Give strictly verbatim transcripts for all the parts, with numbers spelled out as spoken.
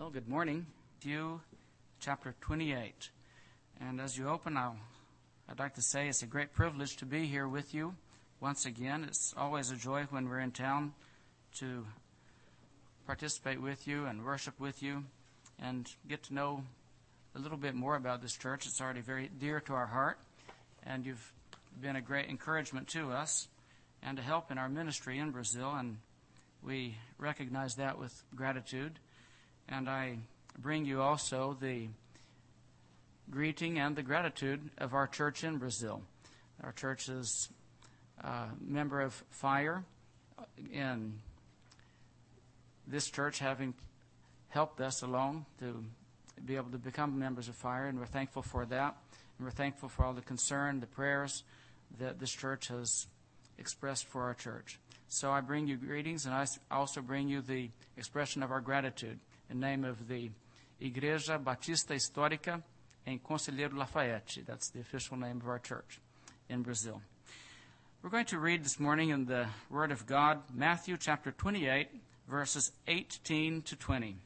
Well, good morning. Matthew chapter twenty-eight. And as you open, I'll, I'd like to say it's a great privilege to be here with you once again. It's always a joy when we're in town to participate with you and worship with you and get to know a little bit more about this church. It's already very dear to our heart, and you've been a great encouragement to us and a help in our ministry in Brazil, and we recognize that with gratitude. And I bring you also the greeting and the gratitude of our church in Brazil. Our church is a member of FIRE, in this church having helped us along to be able to become members of FIRE, and we're thankful for that. And we're thankful for all the concern, the prayers that this church has expressed for our church. So I bring you greetings, and I also bring you the expression of our gratitude in the name of the Igreja Batista Histórica em Conselheiro Lafayette. That's the official name of our church in Brazil. We're going to read this morning in the Word of God, Matthew chapter twenty-eight, verses eighteen to twenty.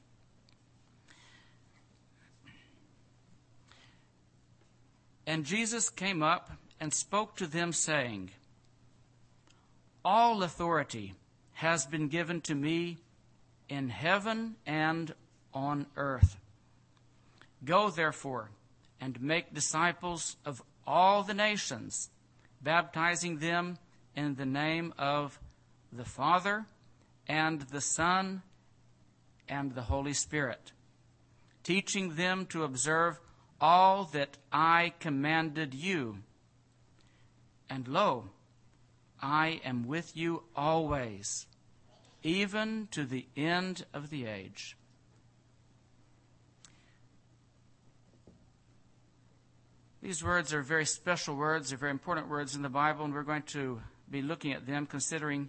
And Jesus came up and spoke to them, saying, All authority has been given to me in heaven and on earth. Go, therefore, and make disciples of all the nations, baptizing them in the name of the Father and the Son and the Holy Spirit, teaching them to observe all that I commanded you. And lo, I am with you always, even to the end of the age. These words are very special words. They're very important words in the Bible, and we're going to be looking at them, considering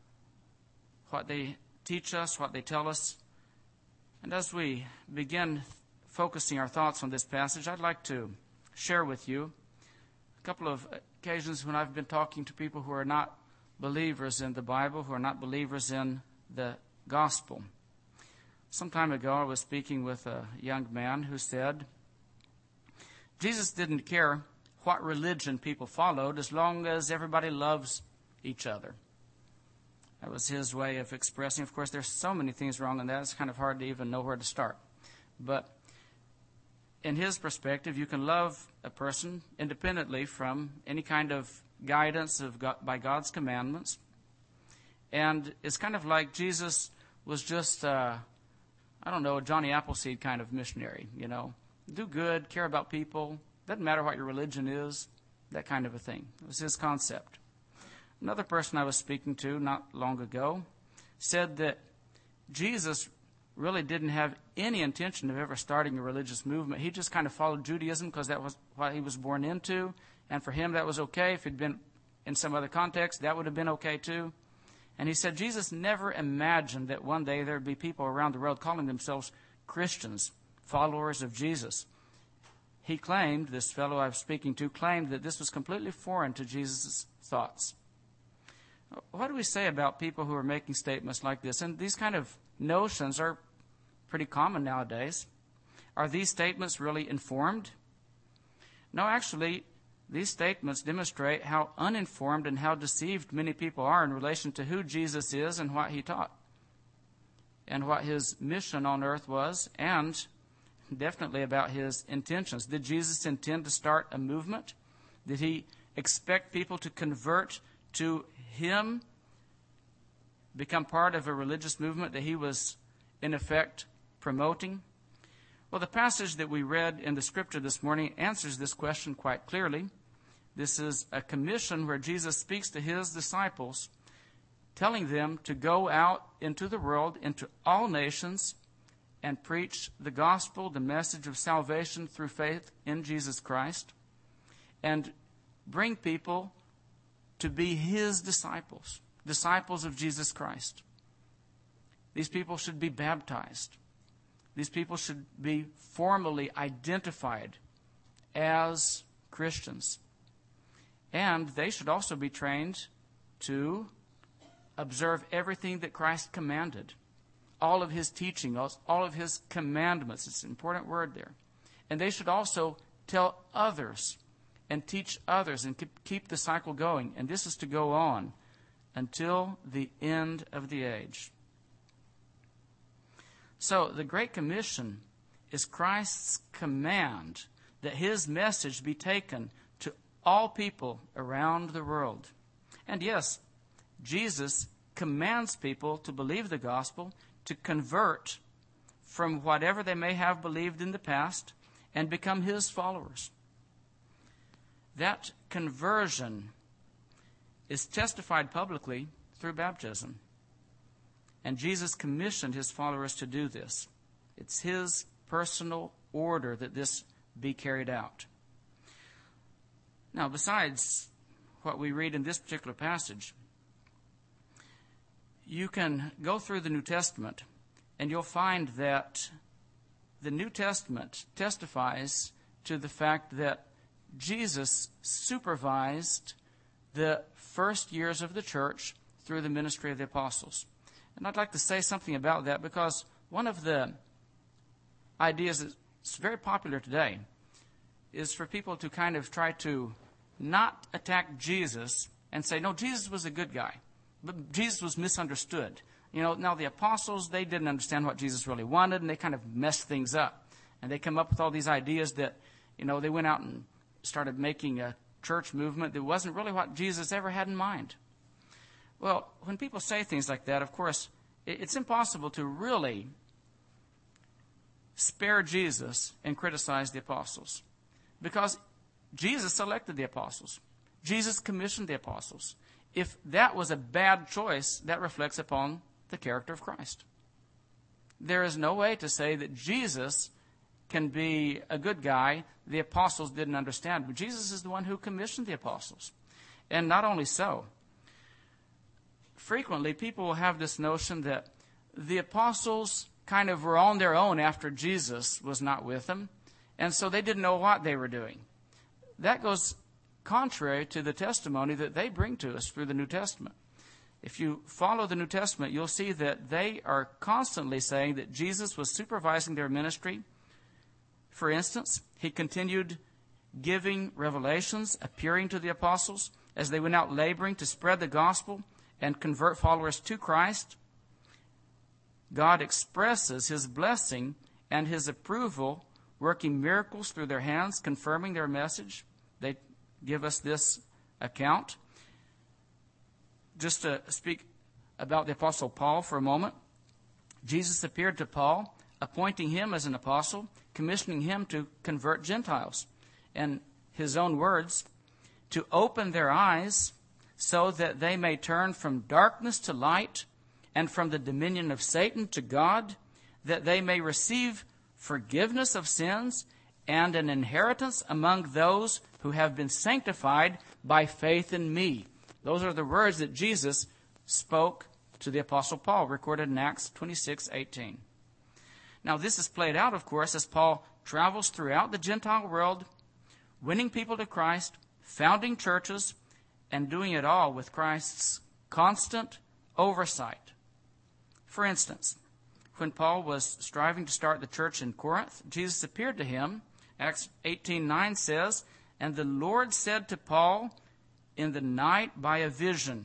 what they teach us, what they tell us. And as we begin focusing our thoughts on this passage, I'd like to share with you a couple of occasions when I've been talking to people who are not believers in the Bible, who are not believers in the gospel. Some time ago, I was speaking with a young man who said, Jesus didn't care what religion people followed as long as everybody loves each other. That was his way of expressing. Of course, there's so many things wrong in that, it's kind of hard to even know where to start. But in his perspective, you can love a person independently from any kind of guidance of God, by God's commandments. And it's kind of like Jesus was just, uh, I don't know, a Johnny Appleseed kind of missionary, you know. Do good, care about people, doesn't matter what your religion is, that kind of a thing. It was his concept. Another person I was speaking to not long ago said that Jesus really didn't have any intention of ever starting a religious movement. He just kind of followed Judaism because that was what he was born into, and for him that was okay. If he'd been in some other context, that would have been okay too. And he said Jesus never imagined that one day there would be people around the world calling themselves Christians, followers of Jesus. He claimed, this fellow I was speaking to, claimed that this was completely foreign to Jesus' thoughts. What do we say about people who are making statements like this? And these kind of notions are pretty common nowadays. Are these statements really informed? No, actually, these statements demonstrate how uninformed and how deceived many people are in relation to who Jesus is and what he taught, and what his mission on earth was, and definitely about his intentions. Did Jesus intend to start a movement? Did he expect people to convert to him, become part of a religious movement that he was, in effect, promoting? Well, the passage that we read in the scripture this morning answers this question quite clearly. This is a commission where Jesus speaks to his disciples, telling them to go out into the world, into all nations, and preach the gospel, the message of salvation through faith in Jesus Christ, and bring people to be his disciples, disciples of Jesus Christ. These people should be baptized. These people should be formally identified as Christians. And they should also be trained to observe everything that Christ commanded. all of his teaching, all of his commandments. It's an important word there. And they should also tell others and teach others and keep the cycle going. And this is to go on until the end of the age. So the Great Commission is Christ's command that his message be taken to all people around the world. And yes, Jesus commands people to believe the gospel, to convert from whatever they may have believed in the past and become his followers. That conversion is testified publicly through baptism. And Jesus commissioned his followers to do this. It's his personal order that this be carried out. Now, besides what we read in this particular passage, you can go through the New Testament and you'll find that the New Testament testifies to the fact that Jesus supervised the first years of the church through the ministry of the apostles. And I'd like to say something about that because one of the ideas that's very popular today is for people to kind of try to not attack Jesus and say, no, Jesus was a good guy, but Jesus was misunderstood. You know, now the apostles, they didn't understand what Jesus really wanted, and they kind of messed things up. And they come up with all these ideas that, you know, they went out and started making a church movement that wasn't really what Jesus ever had in mind. Well, when people say things like that, of course, it's impossible to really spare Jesus and criticize the apostles, because Jesus selected the apostles. Jesus commissioned the apostles. If that was a bad choice, that reflects upon the character of Christ. There is no way to say that Jesus can be a good guy the apostles didn't understand. But Jesus is the one who commissioned the apostles. And not only so, frequently people will have this notion that the apostles kind of were on their own after Jesus was not with them, and so they didn't know what they were doing. That goes contrary to the testimony that they bring to us through the New Testament. If you follow the New Testament, you'll see that they are constantly saying that Jesus was supervising their ministry. For instance, he continued giving revelations, appearing to the apostles as they went out laboring to spread the gospel and convert followers to Christ. God expresses his blessing and his approval, working miracles through their hands, confirming their message. They give us this account. Just to speak about the Apostle Paul for a moment, Jesus appeared to Paul, appointing him as an apostle, commissioning him to convert Gentiles. And his own words, to open their eyes so that they may turn from darkness to light and from the dominion of Satan to God, that they may receive forgiveness of sins and an inheritance among those who have been sanctified by faith in me. Those are the words that Jesus spoke to the Apostle Paul, recorded in Acts twenty-six eighteen. Now, this is played out, of course, as Paul travels throughout the Gentile world, winning people to Christ, founding churches, and doing it all with Christ's constant oversight. For instance, when Paul was striving to start the church in Corinth, Jesus appeared to him. Acts eighteen nine says, and the Lord said to Paul in the night by a vision,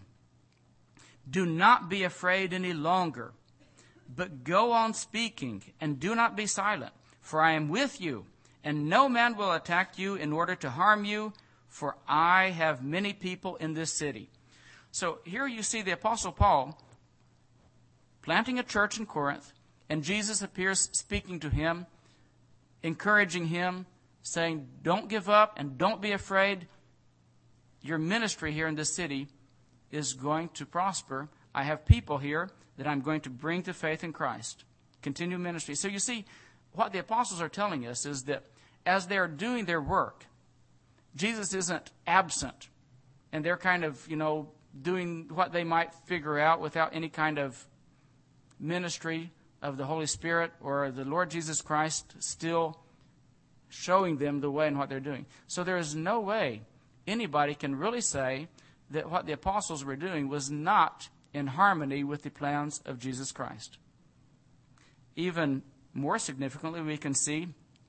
do not be afraid any longer, but go on speaking, and do not be silent, for I am with you, and no man will attack you in order to harm you, for I have many people in this city. So here you see the Apostle Paul planting a church in Corinth, and Jesus appears speaking to him, encouraging him, saying, don't give up and don't be afraid. Your ministry here in this city is going to prosper. I have people here that I'm going to bring to faith in Christ. Continue ministry. So you see, what the apostles are telling us is that as they're doing their work, Jesus isn't absent, and they're kind of, you know, doing what they might figure out without any kind of ministry of the Holy Spirit or the Lord Jesus Christ still showing them the way in what they're doing. So there is no way anybody can really say that what the apostles were doing was not in harmony with the plans of Jesus Christ. even more significantly, we can see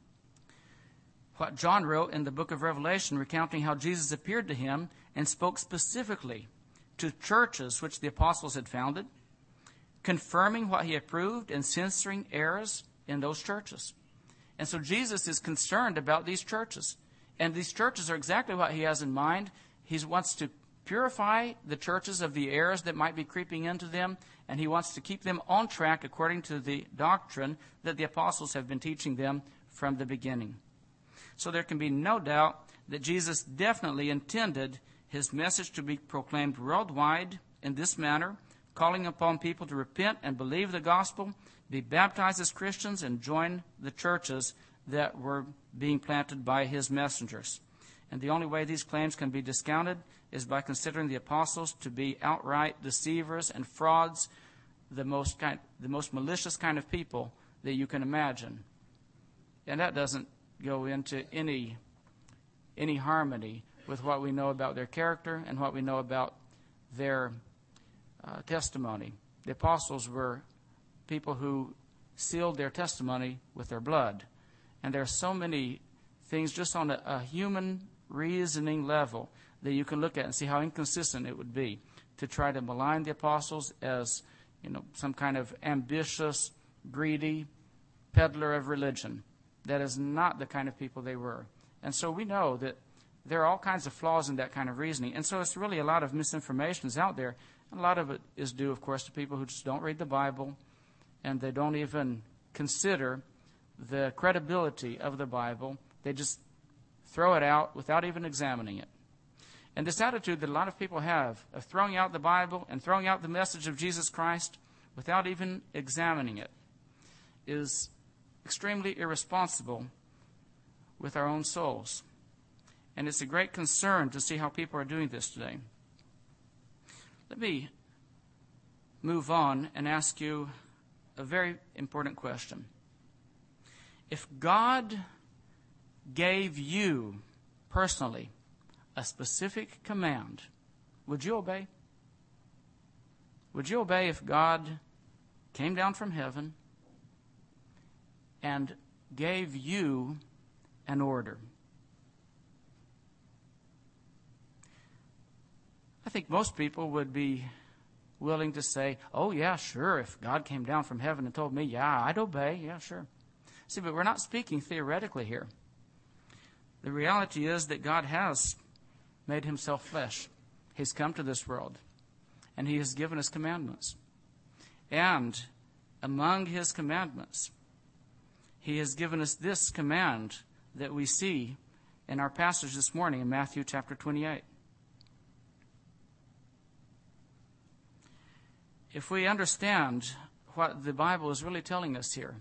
what John wrote in the book of Revelation, recounting how Jesus appeared to him and spoke specifically to churches which the apostles had founded, confirming what he approved and censoring errors in those churches. And so Jesus is concerned about these churches. And these churches are exactly what he has in mind. He wants to purify the churches of the errors that might be creeping into them, and he wants to keep them on track according to the doctrine that the apostles have been teaching them from the beginning. So there can be no doubt that Jesus definitely intended his message to be proclaimed worldwide in this manner, calling upon people to repent and believe the gospel, be baptized as Christians, and join the churches that were being planted by his messengers. And the only way these claims can be discounted is by considering the apostles to be outright deceivers and frauds, the most kind, the most malicious kind of people that you can imagine. And that doesn't go into any any harmony with what we know about their character and what we know about their uh, testimony. The apostles were people who sealed their testimony with their blood. And there are so many things just on a, a human reasoning level that you can look at and see how inconsistent it would be to try to malign the apostles as, you know, some kind of ambitious, greedy peddler of religion. That is not the kind of people they were. And so we know that there are all kinds of flaws in that kind of reasoning. And so it's really a lot of misinformation is out there. And a lot of it is due, of course, to people who just don't read the Bible, and they don't even consider the credibility of the Bible. They just throw it out without even examining it. And this attitude that a lot of people have of throwing out the Bible and throwing out the message of Jesus Christ without even examining it is extremely irresponsible with our own souls. And it's a great concern to see how people are doing this today. Let me move on and ask you a very important question. If God gave you personally a specific command, would you obey? Would you obey if God came down from heaven and gave you an order? I think most people would be willing to say, oh, yeah, sure, if God came down from heaven and told me, yeah, I'd obey, yeah, sure. See, but we're not speaking theoretically here. The reality is that God has made himself flesh. He's come to this world, and he has given us commandments. And among his commandments, he has given us this command that we see in our passage this morning in Matthew chapter twenty-eight. If we understand what the Bible is really telling us here,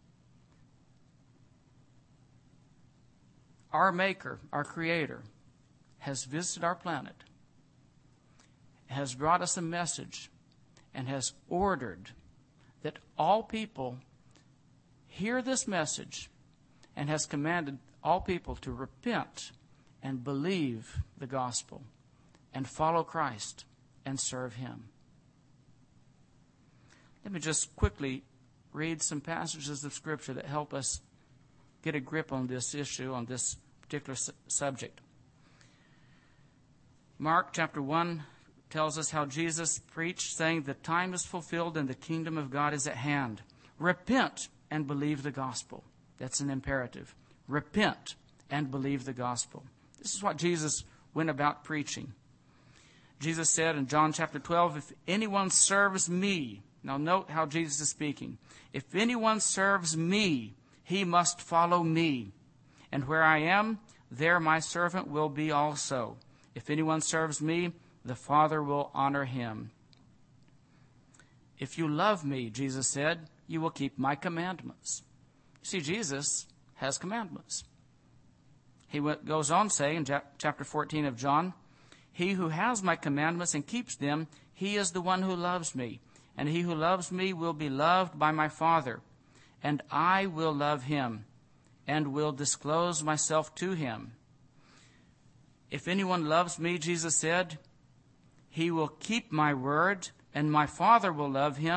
our Maker, our Creator, has visited our planet, has brought us a message, and has ordered that all people hear this message, and has commanded all people to repent and believe the gospel and follow Christ and serve him. Let me just quickly read some passages of Scripture that help us get a grip on this issue, on this particular su- subject. Mark chapter one tells us how Jesus preached, saying, the time is fulfilled and the kingdom of God is at hand. Repent and believe the gospel. That's an imperative. Repent and believe the gospel. This is what Jesus went about preaching. Jesus said in John chapter twelve, if anyone serves me, now note how Jesus is speaking. If anyone serves me, he must follow me. And where I am, there my servant will be also. If anyone serves me, the Father will honor him. If you love me, Jesus said, you will keep my commandments. See, Jesus has commandments. He goes on saying in chapter fourteen of John, he who has my commandments and keeps them, he is the one who loves me. And he who loves me will be loved by my Father. And I will love him and will disclose myself to him. If anyone loves me, Jesus said, he will keep my word, and my Father will love him,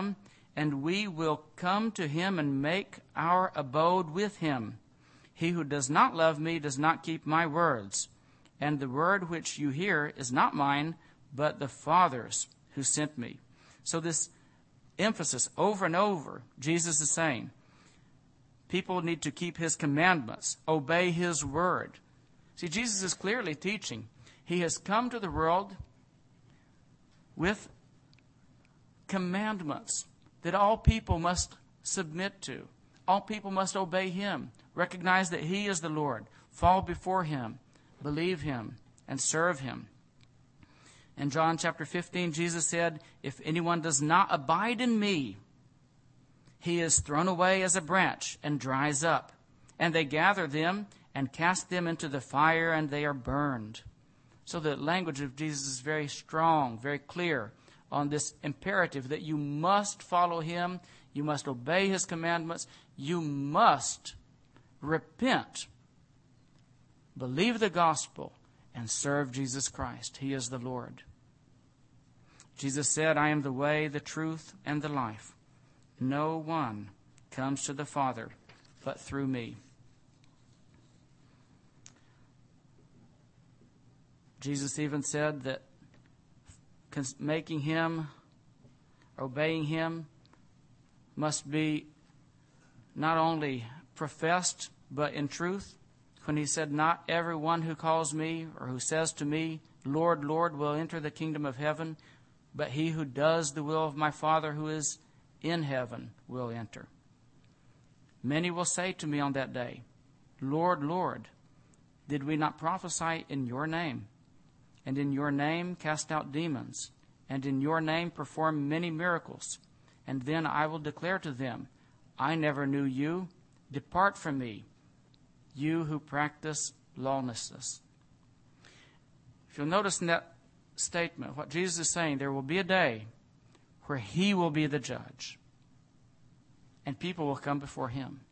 and we will come to him and make our abode with him. He who does not love me does not keep my words. And the word which you hear is not mine, but the Father's who sent me. So this emphasis over and over, Jesus is saying, people need to keep his commandments, obey his word. See, Jesus is clearly teaching. He has come to the world with commandments that all people must submit to. All people must obey him, recognize that he is the Lord, fall before him, believe him, and serve him. In John chapter fifteen, Jesus said, if anyone does not abide in me, he is thrown away as a branch and dries up. And they gather them and cast them into the fire, and they are burned. So the language of Jesus is very strong, very clear on this imperative that you must follow him, you must obey his commandments, you must repent, believe the gospel, and serve Jesus Christ. He is the Lord. Jesus said, I am the way, the truth, and the life. No one comes to the Father but through me. Jesus even said that making him, obeying him, must be not only professed, but in truth. When he said, not everyone who calls me or who says to me, Lord, Lord, will enter the kingdom of heaven, but he who does the will of my Father who is in heaven will enter. Many will say to me on that day, Lord, Lord, did we not prophesy in your name? And in your name cast out demons, and in your name perform many miracles? And then I will declare to them, I never knew you. Depart from me, you who practice lawlessness. If you'll notice in that statement, what Jesus is saying, there will be a day where he will be the judge, and people will come before him.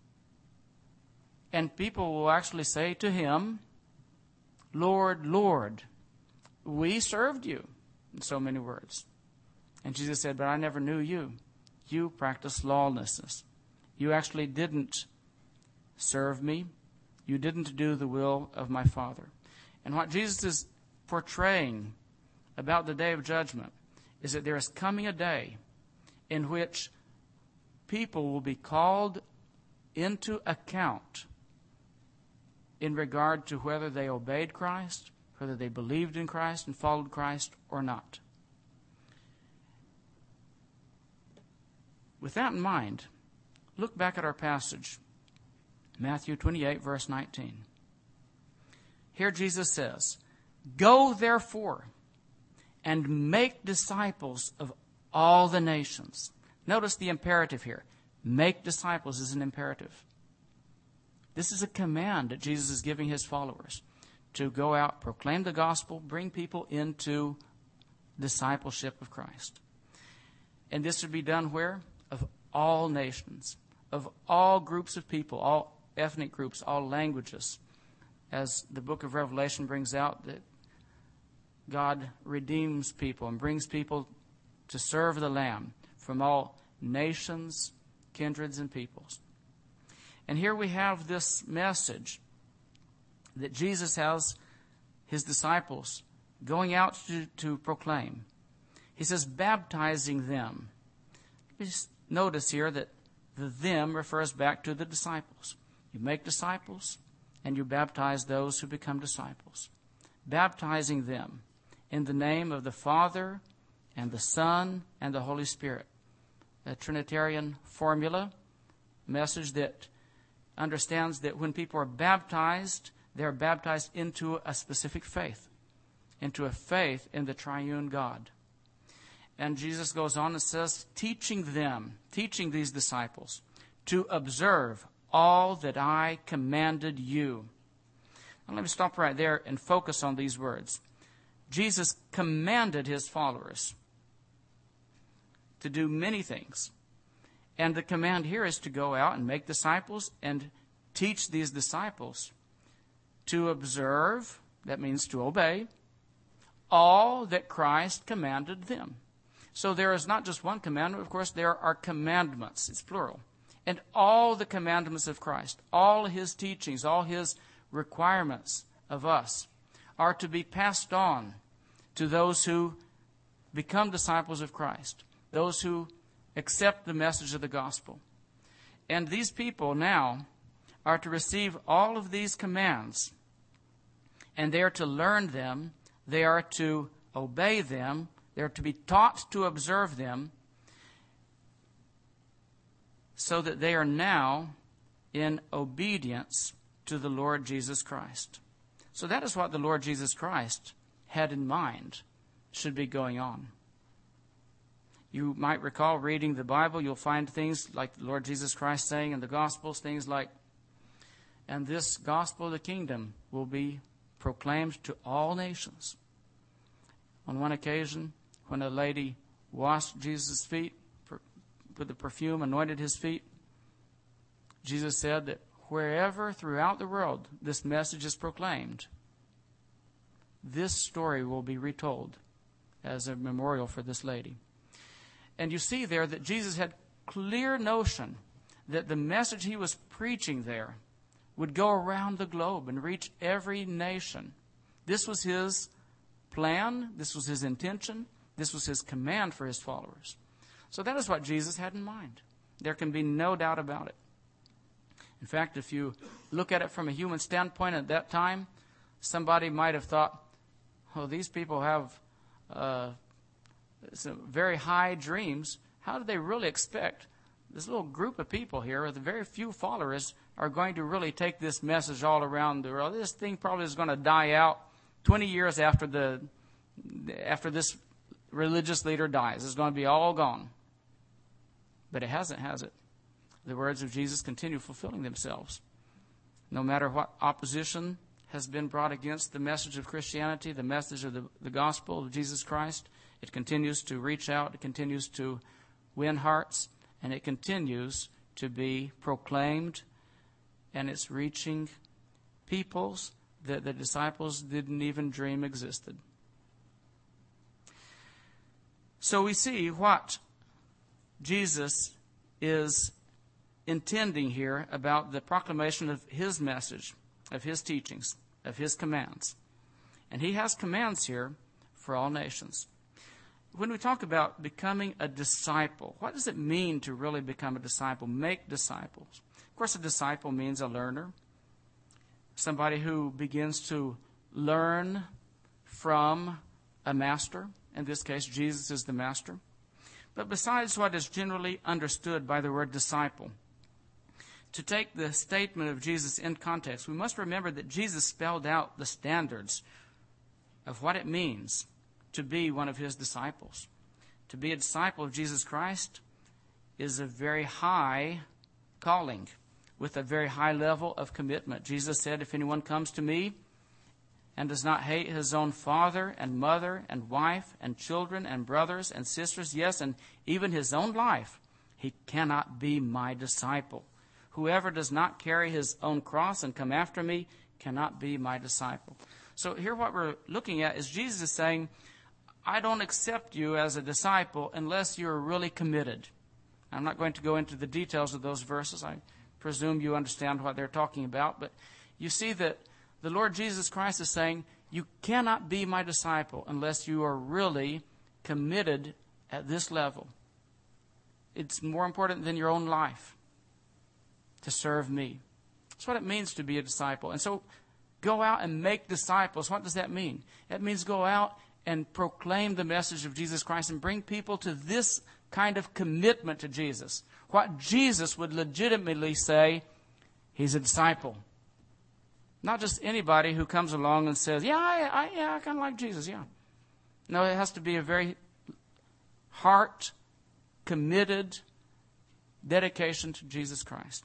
And people will actually say to him, Lord, Lord, we served you, in so many words. And Jesus said, but I never knew you. You practice lawlessness. You actually didn't serve me. You didn't do the will of my Father. And what Jesus is portraying about the day of judgment is that there is coming a day in which people will be called into account in regard to whether they obeyed Christ, whether they believed in Christ and followed Christ or not. With that in mind, look back at our passage, Matthew twenty-eight, verse nineteen. Here Jesus says, go therefore and make disciples of all the nations. Notice the imperative here. Make disciples is an imperative. This is a command that Jesus is giving his followers to go out, proclaim the gospel, bring people into discipleship of Christ. And this would be done where? Of all nations, of all groups of people, all ethnic groups, all languages. As the book of Revelation brings out, that God redeems people and brings people to serve the Lamb from all nations, kindreds, and peoples. And here we have this message that Jesus has his disciples going out to, to proclaim. He says, baptizing them. Just notice here that the them refers back to the disciples. You make disciples, and you baptize those who become disciples. Baptizing them in the name of the Father and the Son and the Holy Spirit. A Trinitarian formula, message that understands that when people are baptized, they are baptized into a specific faith, into a faith in the triune God. And Jesus goes on and says, teaching them, teaching these disciples to observe all that I commanded you. Now let me stop right there and focus on these words. Jesus commanded his followers to do many things. And the command here is to go out and make disciples and teach these disciples to observe, that means to obey, all that Christ commanded them. So there is not just one commandment. Of course, there are commandments. It's plural. And all the commandments of Christ, all his teachings, all his requirements of us are to be passed on to those who become disciples of Christ, those who accept the message of the gospel. And these people now are to receive all of these commands, and they are to learn them, they are to obey them, they are to be taught to observe them, so that they are now in obedience to the Lord Jesus Christ. So that is what the Lord Jesus Christ had in mind should be going on. You might recall reading the Bible, you'll find things like the Lord Jesus Christ saying in the Gospels, things like, and this gospel of the kingdom will be proclaimed to all nations. On one occasion, when a lady washed Jesus' feet, with the perfume, anointed his feet, Jesus said that wherever throughout the world this message is proclaimed, this story will be retold as a memorial for this lady. And you see there that Jesus had clear notion that the message he was preaching there would go around the globe and reach every nation. This was his plan, this was his intention, this was his command for his followers. So that is what Jesus had in mind. There can be no doubt about it. In fact, if you look at it from a human standpoint at that time, somebody might have thought, oh, these people have uh, some very high dreams. How do they really expect this little group of people here with very few followers are going to really take this message all around the world? This thing probably is going to die out twenty years after the after this religious leader dies. It's going to be all gone. But it hasn't, has it? The words of Jesus continue fulfilling themselves. No matter what opposition has been brought against the message of Christianity, the message of the, the gospel of Jesus Christ, it continues to reach out, it continues to win hearts, and it continues to be proclaimed, and it's reaching peoples that the disciples didn't even dream existed. So we see what Jesus is intending here about the proclamation of his message, of his teachings, of his commands. And he has commands here for all nations. When we talk about becoming a disciple, what does it mean to really become a disciple? Make disciples. Of course, a disciple means a learner, somebody who begins to learn from a master. In this case, Jesus is the master. But besides what is generally understood by the word disciple, to take the statement of Jesus in context, we must remember that Jesus spelled out the standards of what it means to be one of his disciples. To be a disciple of Jesus Christ is a very high calling with a very high level of commitment. Jesus said, if anyone comes to me and does not hate his own father and mother and wife and children and brothers and sisters, yes, and even his own life, he cannot be my disciple. Whoever does not carry his own cross and come after me cannot be my disciple. So here what we're looking at is Jesus is saying, I don't accept you as a disciple unless you're really committed. I'm not going to go into the details of those verses. I presume you understand what they're talking about. But you see that the Lord Jesus Christ is saying, you cannot be my disciple unless you are really committed at this level. It's more important than your own life to serve me. That's what it means to be a disciple. And so go out and make disciples. What does that mean? It means go out and proclaim the message of Jesus Christ and bring people to this kind of commitment to Jesus. What Jesus would legitimately say, he's a disciple. Not just anybody who comes along and says, yeah, I, I, yeah, I kind of like Jesus, yeah. No, it has to be a very heart committed dedication to Jesus Christ.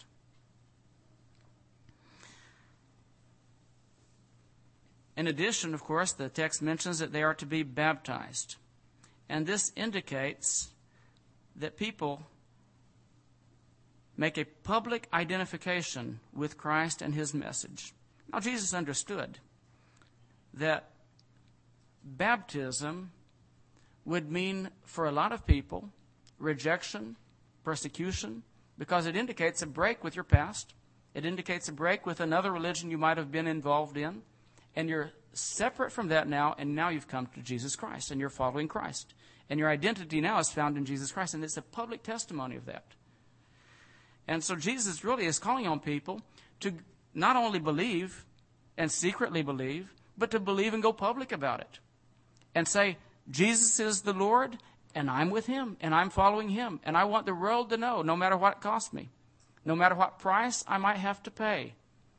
In addition, of course, the text mentions that they are to be baptized. And this indicates that people make a public identification with Christ and his message. Now, Jesus understood that baptism would mean for a lot of people rejection, persecution, because it indicates a break with your past. It indicates a break with another religion you might have been involved in, and you're separate from that now, and now you've come to Jesus Christ, and you're following Christ. And your identity now is found in Jesus Christ, and it's a public testimony of that. And so Jesus really is calling on people to not only believe and secretly believe, but to believe and go public about it. And say, Jesus is the Lord, and I'm with him, and I'm following him. And I want the world to know, no matter what it costs me, no matter what price I might have to pay,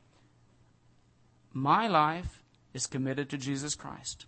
my life is committed to Jesus Christ.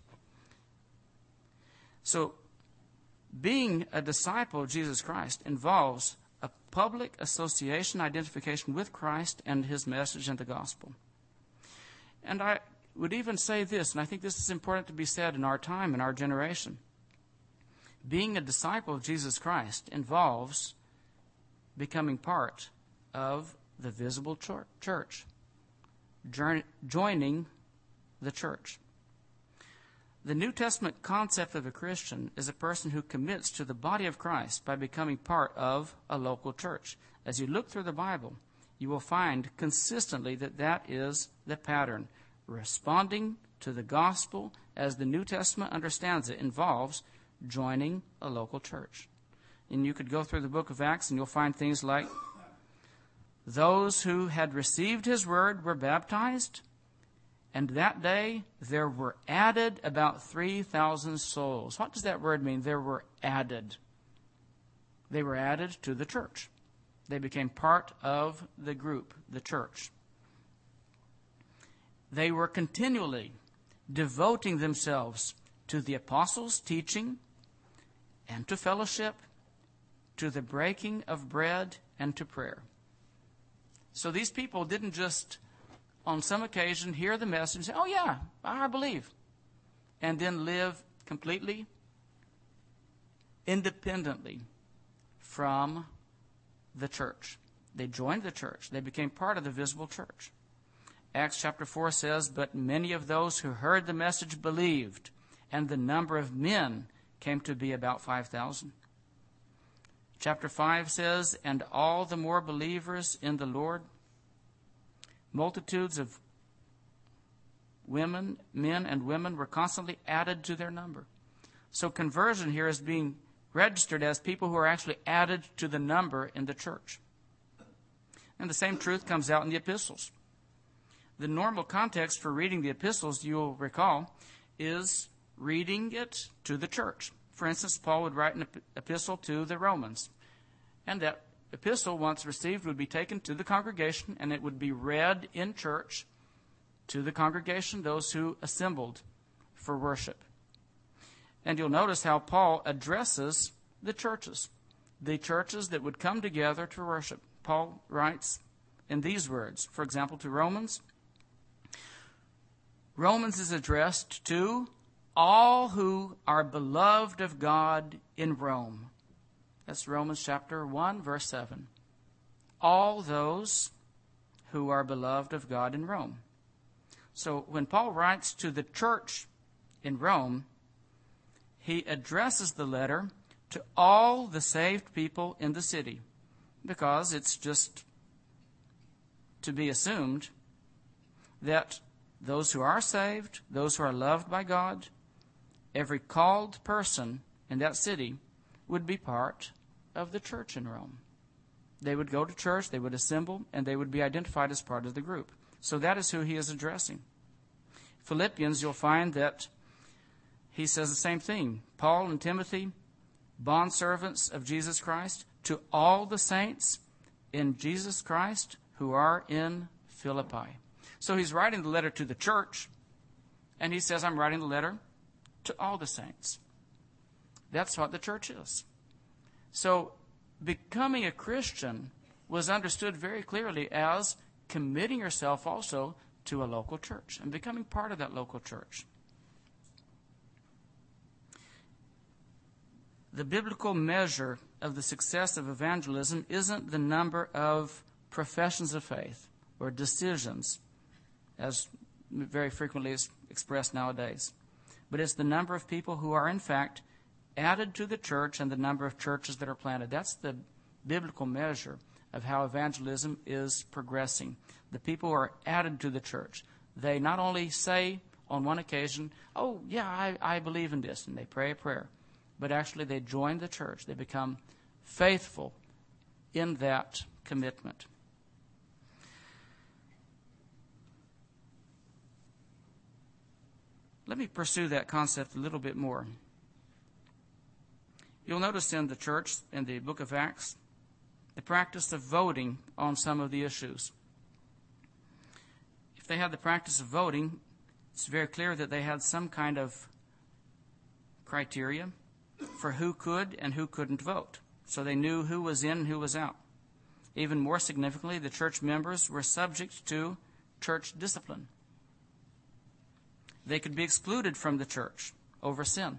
So, being a disciple of Jesus Christ involves a public association, identification with Christ and his message and the gospel. And I would even say this, and I think this is important to be said in our time, in our generation. Being a disciple of Jesus Christ involves becoming part of the visible church, joining the church. The New Testament concept of a Christian is a person who commits to the body of Christ by becoming part of a local church. As you look through the Bible, you will find consistently that that is the pattern. Responding to the gospel as the New Testament understands it involves joining a local church. And you could go through the book of Acts and you'll find things like those who had received his word were baptized, and that day there were added about three thousand souls. What does that word mean? There were added. They were added to the church. They became part of the group, the church. They were continually devoting themselves to the apostles' teaching and to fellowship, to the breaking of bread and to prayer. So these people didn't just on some occasion hear the message and say, oh yeah, I believe, and then live completely independently from the church. They joined the church. They became part of the visible church. Acts chapter four says, but many of those who heard the message believed, and the number of men came to be about five thousand. Chapter five says, and all the more believers in the Lord. Multitudes of women, men and women were constantly added to their number. So conversion here is being registered as people who are actually added to the number in the church. And the same truth comes out in the epistles. The normal context for reading the epistles, you'll recall, is reading it to the church. For instance, Paul would write an epistle to the Romans. And that epistle, once received, would be taken to the congregation, and it would be read in church to the congregation, those who assembled for worship. And you'll notice how Paul addresses the churches, the churches that would come together to worship. Paul writes in these words, for example, to Romans. Romans is addressed to all who are beloved of God in Rome. That's Romans chapter one, verse seven. All those who are beloved of God in Rome. So when Paul writes to the church in Rome, he addresses the letter to all the saved people in the city, because it's just to be assumed that those who are saved, those who are loved by God, every called person in that city would be part of the church in Rome. They would go to church, they would assemble, and they would be identified as part of the group. So that is who he is addressing. Philippians, you'll find that he says the same thing. Paul and Timothy, bondservants of Jesus Christ, to all the saints in Jesus Christ who are in Philippi. So he's writing the letter to the church, and he says, I'm writing the letter to all the saints. That's what the church is. So becoming a Christian was understood very clearly as committing yourself also to a local church and becoming part of that local church. The biblical measure of the success of evangelism isn't the number of professions of faith or decisions, as very frequently is expressed nowadays, but it's the number of people who are in fact added to the church and the number of churches that are planted. That's the biblical measure of how evangelism is progressing. The people who are added to the church, they not only say on one occasion, oh, yeah, I, I believe in this, and they pray a prayer, but actually they join the church. They become faithful in that commitment. Let me pursue that concept a little bit more. You'll notice in the church, in the book of Acts, the practice of voting on some of the issues. If they had the practice of voting, it's very clear that they had some kind of criteria for who could and who couldn't vote. So they knew who was in and who was out. Even more significantly, the church members were subject to church discipline. They could be excluded from the church over sin.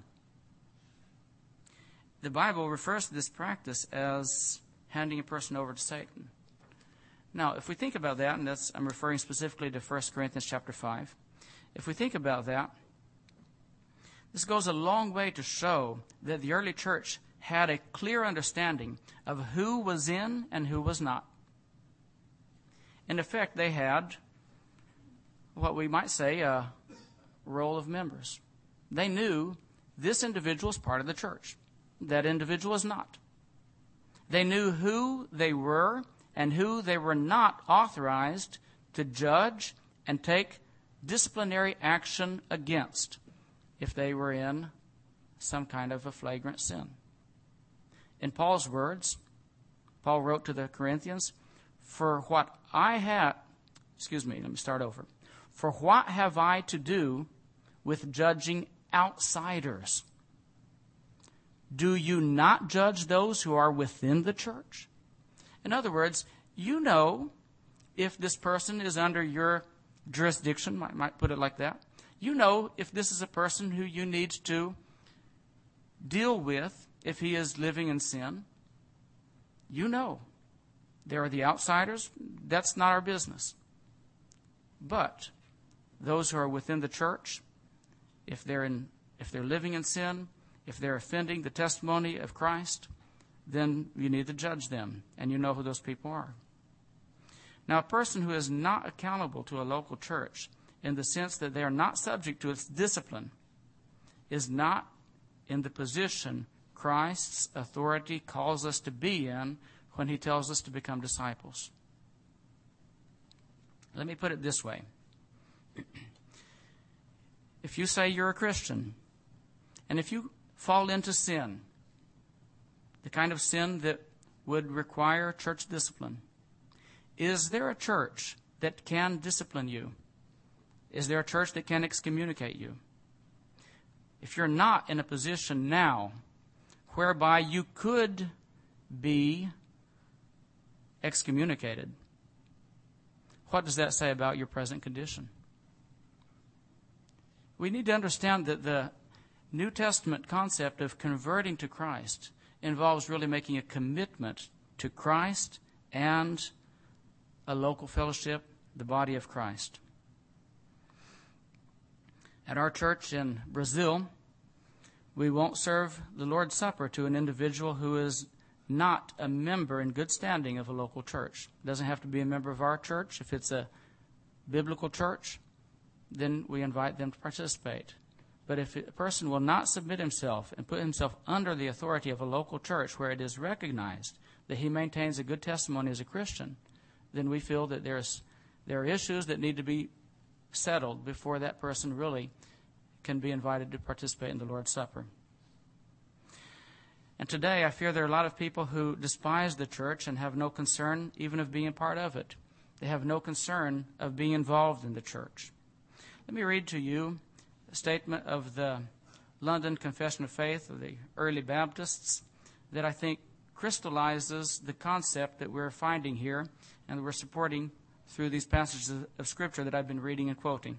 The Bible refers to this practice as handing a person over to Satan. Now, if we think about that, and that's, I'm referring specifically to First Corinthians chapter five. If we think about that, this goes a long way to show that the early church had a clear understanding of who was in and who was not. In effect, they had what we might say a roll of members. They knew this individual is part of the church. That individual is not. They knew who they were and who they were not authorized to judge and take disciplinary action against if they were in some kind of a flagrant sin. In Paul's words, Paul wrote to the Corinthians, For what I have, excuse me, let me start over. For what have I to do with judging outsiders? Do you not judge those who are within the church? In other words, you know if this person is under your jurisdiction, might, might put it like that. You know if this is a person who you need to deal with if he is living in sin. You know. There are the outsiders. That's not our business. But those who are within the church, if they're in, if they're living in sin, if they're offending the testimony of Christ, then you need to judge them, and you know who those people are. Now, a person who is not accountable to a local church in the sense that they are not subject to its discipline is not in the position Christ's authority calls us to be in when he tells us to become disciples. Let me put it this way. If you say you're a Christian, and if you fall into sin, the kind of sin that would require church discipline, is there a church that can discipline you? Is there a church that can excommunicate you? If you're not in a position now whereby you could be excommunicated, what does that say about your present condition? We need to understand that the New Testament concept of converting to Christ involves really making a commitment to Christ and a local fellowship, the body of Christ. At our church in Brazil, we won't serve the Lord's Supper to an individual who is not a member in good standing of a local church. It doesn't have to be a member of our church. If it's a biblical church, then we invite them to participate. But if a person will not submit himself and put himself under the authority of a local church where it is recognized that he maintains a good testimony as a Christian, then we feel that there's there are issues that need to be settled before that person really can be invited to participate in the Lord's Supper. And today I fear there are a lot of people who despise the church and have no concern even of being a part of it. They have no concern of being involved in the church. Let me read to you a statement of the London Confession of Faith of the early Baptists that I think crystallizes the concept that we're finding here and that we're supporting through these passages of Scripture that I've been reading and quoting.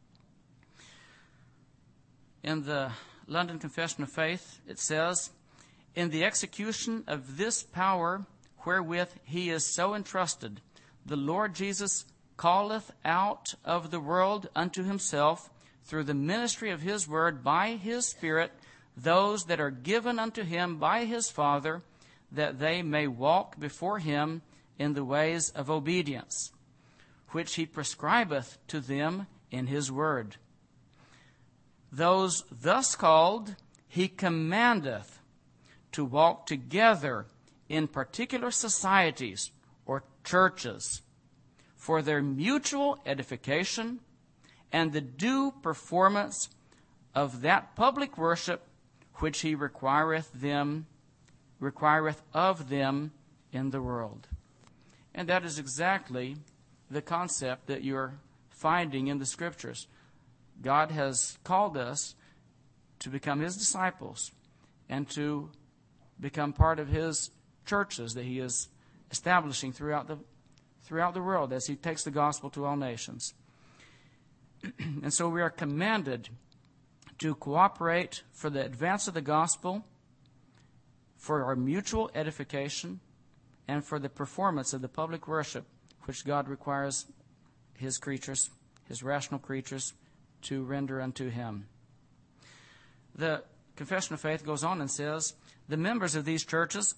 In the London Confession of Faith, it says, "In the execution of this power wherewith he is so entrusted, the Lord Jesus calleth out of the world unto himself, through the ministry of his word by his Spirit, those that are given unto him by his Father, that they may walk before him in the ways of obedience, which he prescribeth to them in his word. Those thus called he commandeth to walk together in particular societies or churches for their mutual edification and the due performance of that public worship which he requireth them, requireth of them in the world. And that is exactly the concept that you're finding in the Scriptures. God has called us to become his disciples and to become part of his churches that he is establishing throughout the throughout the world as he takes the gospel to all nations. And so we are commanded to cooperate for the advance of the gospel, for our mutual edification, and for the performance of the public worship which God requires his creatures, his rational creatures, to render unto him. The Confession of Faith goes on and says, the members of these churches,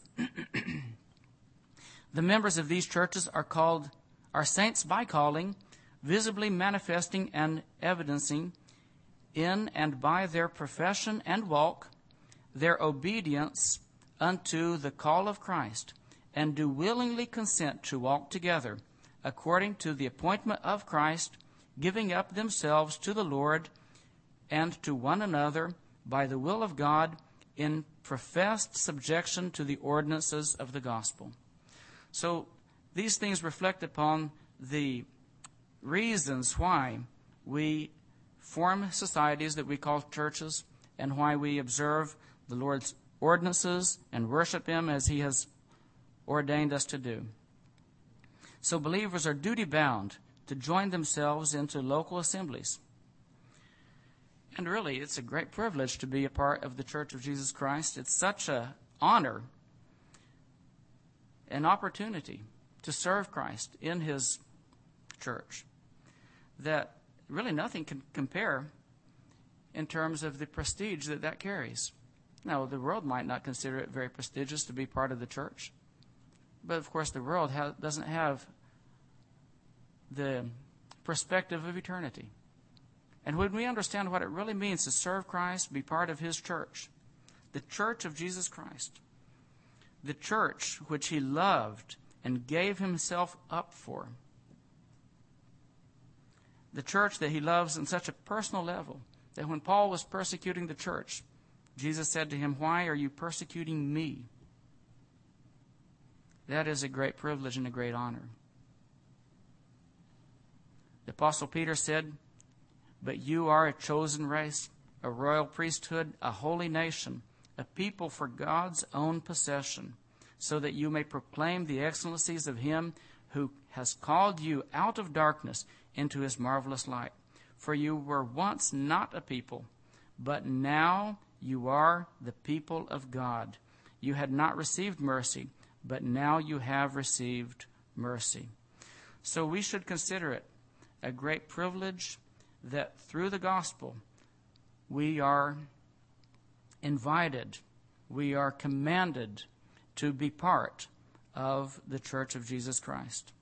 the members of these churches are called, are saints by calling, visibly manifesting and evidencing in and by their profession and walk, their obedience unto the call of Christ, and do willingly consent to walk together according to the appointment of Christ, giving up themselves to the Lord and to one another by the will of God in professed subjection to the ordinances of the gospel. So these things reflect upon the reasons why we form societies that we call churches and why we observe the Lord's ordinances and worship him as he has ordained us to do. So believers are duty-bound to join themselves into local assemblies. And really, it's a great privilege to be a part of the Church of Jesus Christ. It's such an honor, an opportunity to serve Christ in his church that really nothing can compare in terms of the prestige that that carries. Now, the world might not consider it very prestigious to be part of the church. But, of course, the world ha- doesn't have the perspective of eternity. And when we understand what it really means to serve Christ, be part of his church, the church of Jesus Christ, the church which he loved and gave himself up for, the church that he loves on such a personal level that when Paul was persecuting the church, Jesus said to him, "Why are you persecuting me?" That is a great privilege and a great honor. The Apostle Peter said, "But you are a chosen race, a royal priesthood, a holy nation, a people for God's own possession, so that you may proclaim the excellencies of him who has called you out of darkness into his marvelous light. For you were once not a people, but now you are the people of God. You had not received mercy, but now you have received mercy." So we should consider it a great privilege that through the gospel we are invited, we are commanded to be part of the Church of Jesus Christ.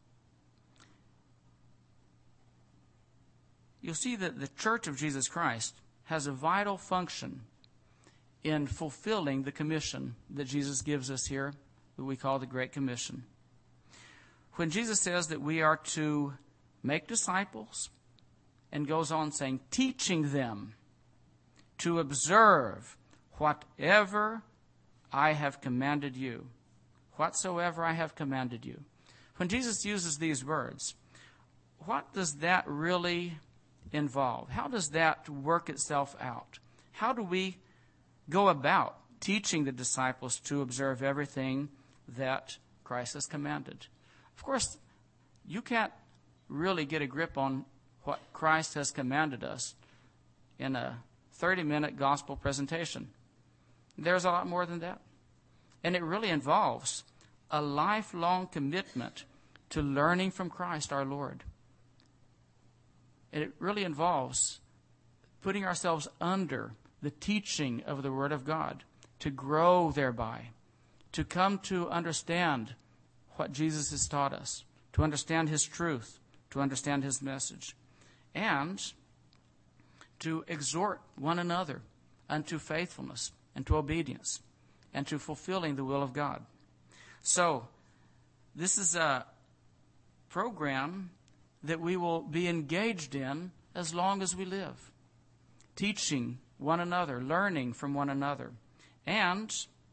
You'll see that the Church of Jesus Christ has a vital function in fulfilling the commission that Jesus gives us here, that we call the Great Commission. When Jesus says that we are to make disciples, and goes on saying, teaching them to observe whatever I have commanded you. Whatsoever I have commanded you. When Jesus uses these words, what does that really involve? How does that work itself out? How do we go about teaching the disciples to observe everything that Christ has commanded? Of course, you can't really get a grip on what Christ has commanded us in a thirty-minute gospel presentation. There's a lot more than that. And it really involves a lifelong commitment to learning from Christ our Lord. And it really involves putting ourselves under the teaching of the Word of God, to grow thereby, to come to understand what Jesus has taught us, to understand His truth, to understand His message, and to exhort one another unto faithfulness and to obedience and to fulfilling the will of God. So, this is a program that we will be engaged in as long as we live, teaching one another, learning from one another. And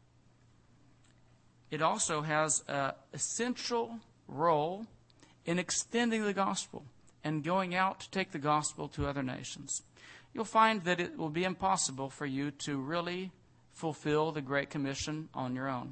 it also has an essential role in extending the gospel and going out to take the gospel to other nations. You'll find that it will be impossible for you to really fulfill the Great Commission on your own.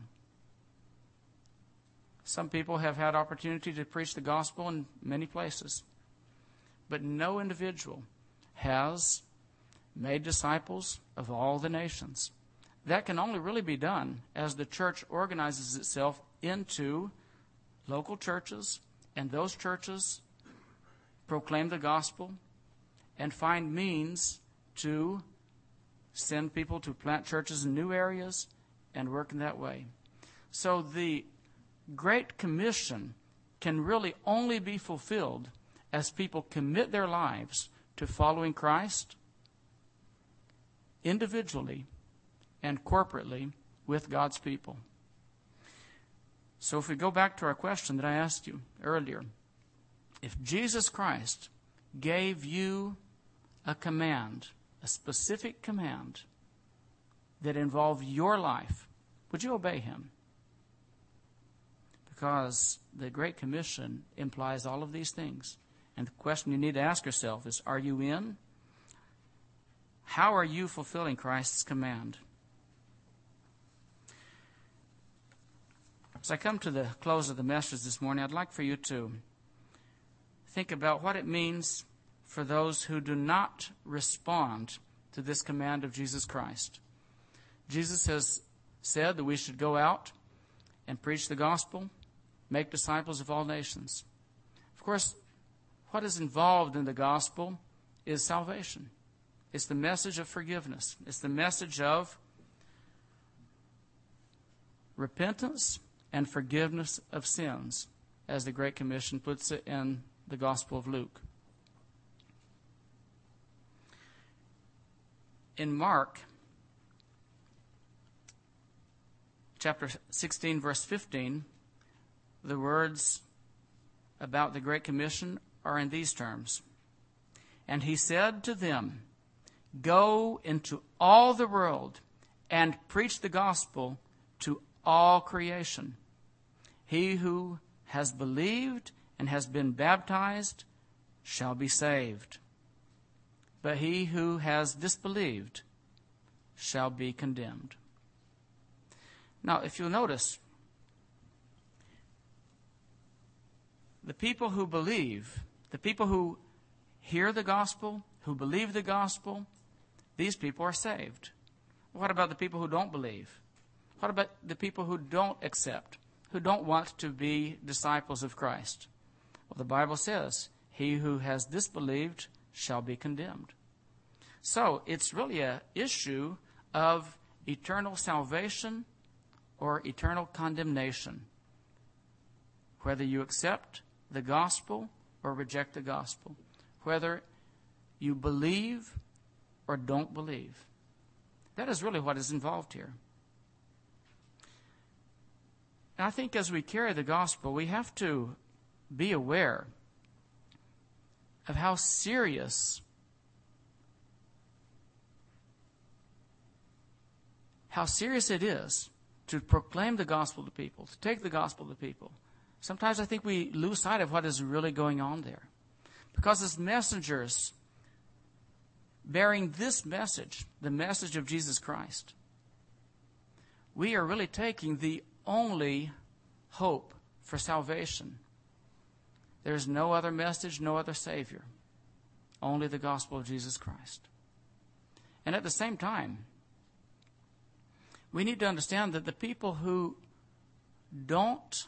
Some people have had opportunity to preach the gospel in many places, but no individual has made disciples of all the nations. That can only really be done as the church organizes itself into local churches, and those churches proclaim the gospel and find means to send people to plant churches in new areas and work in that way. So the Great Commission can really only be fulfilled as people commit their lives to following Christ individually and corporately with God's people. So if we go back to our question that I asked you earlier, if Jesus Christ gave you a command, a specific command that involved your life, would you obey Him? Because the Great Commission implies all of these things. And the question you need to ask yourself is, are you in? How are you fulfilling Christ's command? As I come to the close of the message this morning, I'd like for you to think about what it means for those who do not respond to this command of Jesus Christ. Jesus has said that we should go out and preach the gospel, make disciples of all nations. Of course, what is involved in the gospel is salvation. It's the message of forgiveness. It's the message of repentance and forgiveness of sins, as the Great Commission puts it in the Gospel of Luke. In Mark chapter sixteen, verse fifteen, the words about the Great Commission are in these terms. And He said to them, "Go into all the world and preach the gospel to all creation. He who has believed and has been baptized shall be saved, but he who has disbelieved shall be condemned." Now, if you'll notice, the people who believe, the people who hear the gospel, who believe the gospel, these people are saved. What about the people who don't believe? What about the people who don't accept, who don't want to be disciples of Christ? Well, the Bible says, he who has disbelieved shall be condemned. So it's really an issue of eternal salvation or eternal condemnation, whether you accept the gospel or reject the gospel, whether you believe or don't believe. That is really what is involved here. And I think as we carry the gospel, we have to be aware of how serious, how serious it is to proclaim the gospel to people, to take the gospel to people. Sometimes I think we lose sight of what is really going on there. Because as messengers bearing this message, the message of Jesus Christ, we are really taking the only hope for salvation. There's no other message, no other Savior. Only the gospel of Jesus Christ. And at the same time, we need to understand that the people who don't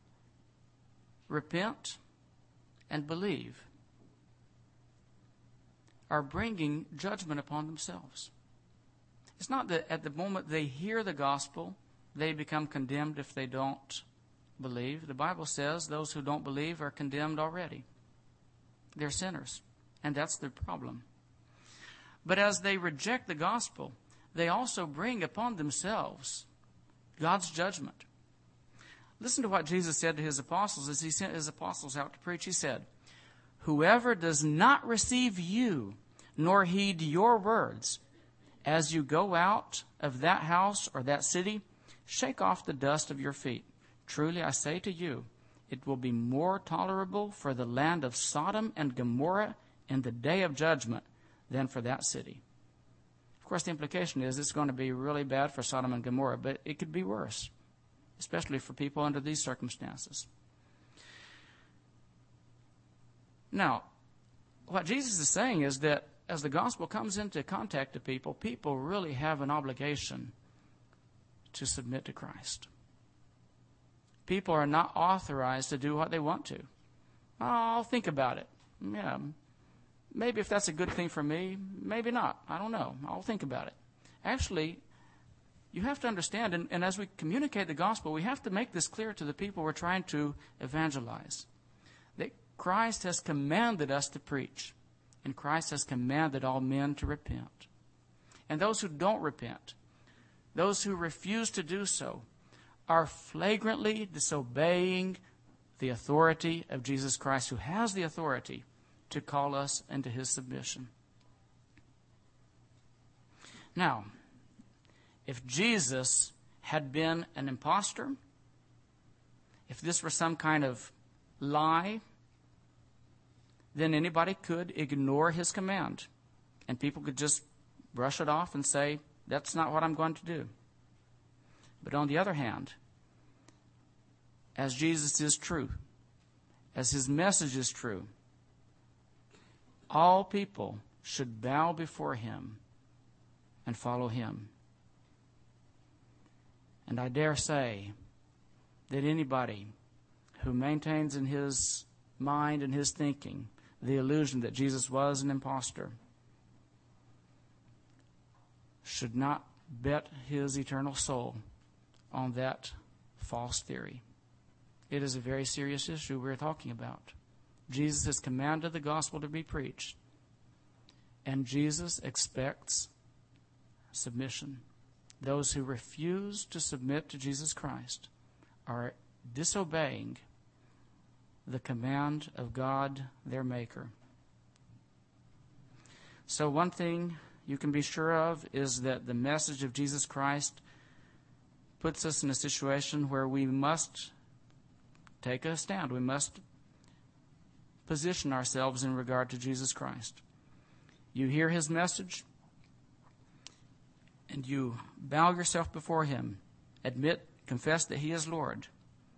repent and believe are bringing judgment upon themselves. It's not that at the moment they hear the gospel, they become condemned if they don't believe. The Bible says those who don't believe are condemned already. They're sinners, and that's the problem. But as they reject the gospel, they also bring upon themselves God's judgment. Listen to what Jesus said to his apostles as he sent his apostles out to preach. He said, "Whoever does not receive you, nor heed your words, as you go out of that house or that city, shake off the dust of your feet. Truly I say to you, it will be more tolerable for the land of Sodom and Gomorrah in the day of judgment than for that city." Of course, the implication is it's going to be really bad for Sodom and Gomorrah, but it could be worse, especially for people under these circumstances. Now, what Jesus is saying is that as the gospel comes into contact with people, people really have an obligation to submit to Christ. People are not authorized to do what they want to. Oh, I'll think about it. Yeah, maybe if that's a good thing for me, maybe not. I don't know. I'll think about it. Actually, you have to understand, and, and as we communicate the gospel, we have to make this clear to the people we're trying to evangelize, that Christ has commanded us to preach, and Christ has commanded all men to repent. And those who don't repent, those who refuse to do so, are flagrantly disobeying the authority of Jesus Christ, who has the authority to call us into his submission. Now, if Jesus had been an impostor, if this were some kind of lie, then anybody could ignore his command, and people could just brush it off and say, that's not what I'm going to do. But on the other hand, as Jesus is true, as his message is true, all people should bow before him and follow him. And I dare say that anybody who maintains in his mind and his thinking the illusion that Jesus was an impostor should not bet his eternal soul on that false theory. It is a very serious issue we're talking about. Jesus has commanded the gospel to be preached, and Jesus expects submission. Those who refuse to submit to Jesus Christ are disobeying the command of God, their Maker. So one thing you can be sure of is that the message of Jesus Christ puts us in a situation where we must take a stand. We must position ourselves in regard to Jesus Christ. You hear his message, and you bow yourself before him. Admit, confess that he is Lord.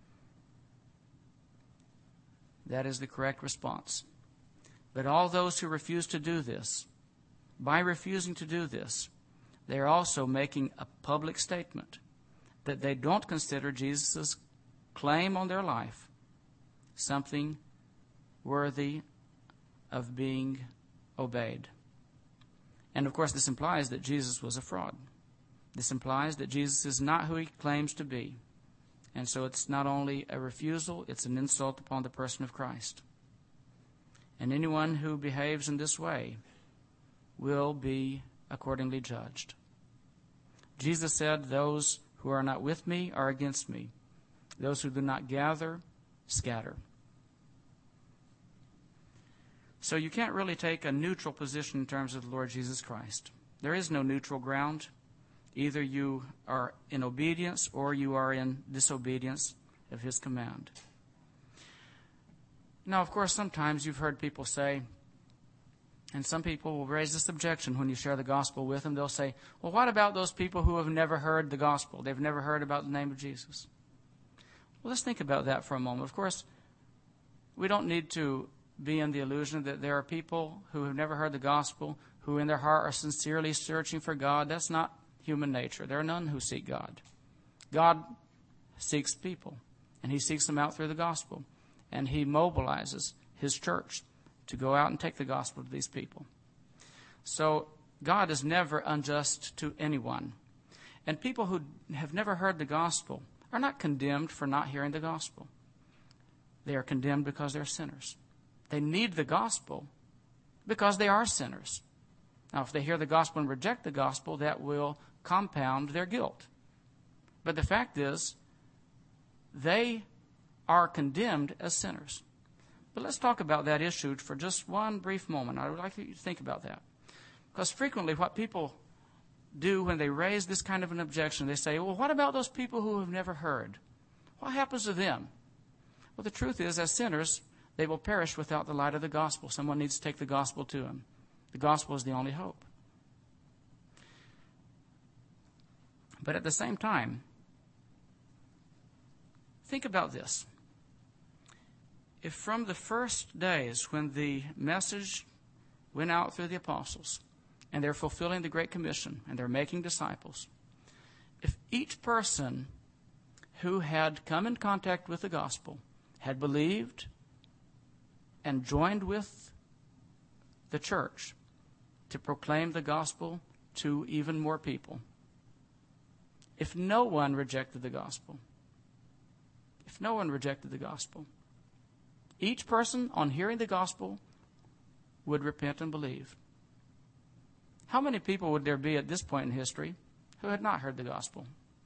That is the correct response. But all those who refuse to do this, by refusing to do this, they are also making a public statement that they don't consider Jesus' claim on their life something worthy of being obeyed. And of course, this implies that Jesus was a fraud. This implies that Jesus is not who he claims to be. And so it's not only a refusal, it's an insult upon the person of Christ. And anyone who behaves in this way will be accordingly judged. Jesus said, those who are not with me are against me. Those who do not gather, scatter. So you can't really take a neutral position in terms of the Lord Jesus Christ. There is no neutral ground. Either you are in obedience or you are in disobedience of his command. Now, of course, sometimes you've heard people say, and some people will raise this objection when you share the gospel with them. They'll say, well, what about those people who have never heard the gospel? They've never heard about the name of Jesus. Well, let's think about that for a moment. Of course, we don't need to be in the illusion that there are people who have never heard the gospel, who in their heart are sincerely searching for God. That's not human nature. There are none who seek God. God seeks people, and he seeks them out through the gospel, and he mobilizes his church to go out and take the gospel to these people. So God is never unjust to anyone. And people who have never heard the gospel are not condemned for not hearing the gospel. They are condemned because they're sinners. They need the gospel because they are sinners. Now, if they hear the gospel and reject the gospel, that will compound their guilt. But the fact is, they are condemned as sinners. But let's talk about that issue for just one brief moment. I would like you to think about that. Because frequently what people do when they raise this kind of an objection, they say, well, what about those people who have never heard? What happens to them? Well, the truth is, as sinners, they will perish without the light of the gospel. Someone needs to take the gospel to them. The gospel is the only hope. But at the same time, think about this. If from the first days when the message went out through the apostles, and they're fulfilling the Great Commission, and they're making disciples, if each person who had come in contact with the gospel had believed and joined with the church to proclaim the gospel to even more people, if no one rejected the gospel, if no one rejected the gospel, each person on hearing the gospel would repent and believe. How many people would there be at this point in history who had not heard the gospel?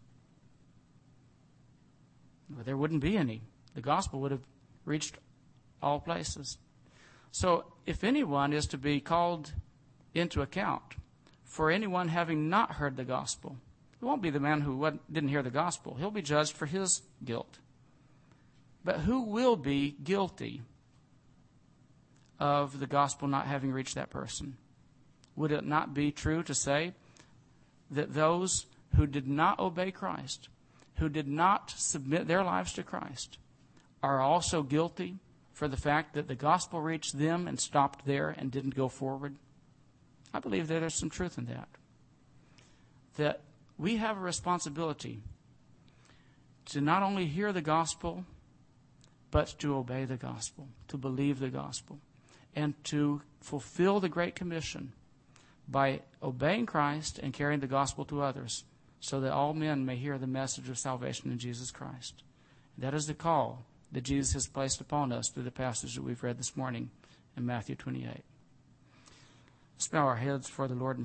Well, there wouldn't be any. The gospel would have reached all places. So if anyone is to be called into account for anyone having not heard the gospel, it won't be the man who didn't hear the gospel. He'll be judged for his guilt. But who will be guilty of the gospel not having reached that person? Would it not be true to say that those who did not obey Christ, who did not submit their lives to Christ, are also guilty for the fact that the gospel reached them and stopped there and didn't go forward? I believe that there's some truth in that. That we have a responsibility to not only hear the gospel, but to obey the gospel, to believe the gospel, and to fulfill the Great Commission by obeying Christ and carrying the gospel to others, so that all men may hear the message of salvation in Jesus Christ. That is the call that Jesus has placed upon us through the passage that we've read this morning in Matthew twenty-eight. Let's bow our heads for the Lord.